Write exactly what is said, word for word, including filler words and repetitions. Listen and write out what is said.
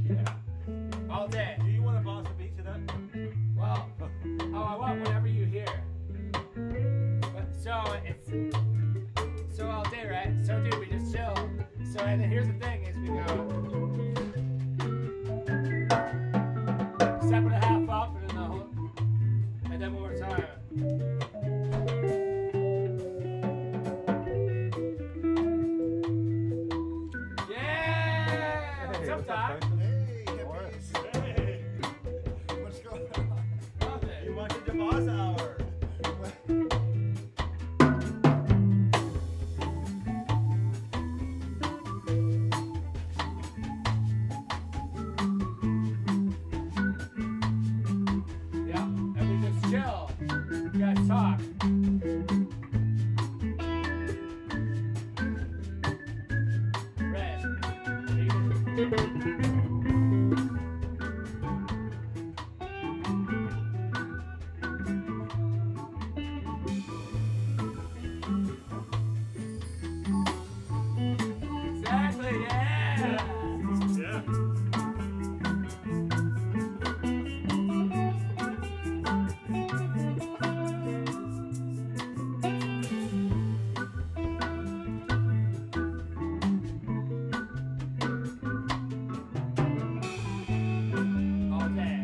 Yeah. All day. Do you want a boss of beat to that? Well, oh, I want whatever you hear. But, so it's so all day, right? So dude, we just chill. So and then here's the thing: is we go step and a half up, and then the whole, and then one more time. Yeah. What's up, Doc? Hey, hippies. Hey. What's going on? Nothing. You wanted the boss hour. Yeah, and we just chill. You guys talk. Red. Exactly, yeah. Yeah. All day.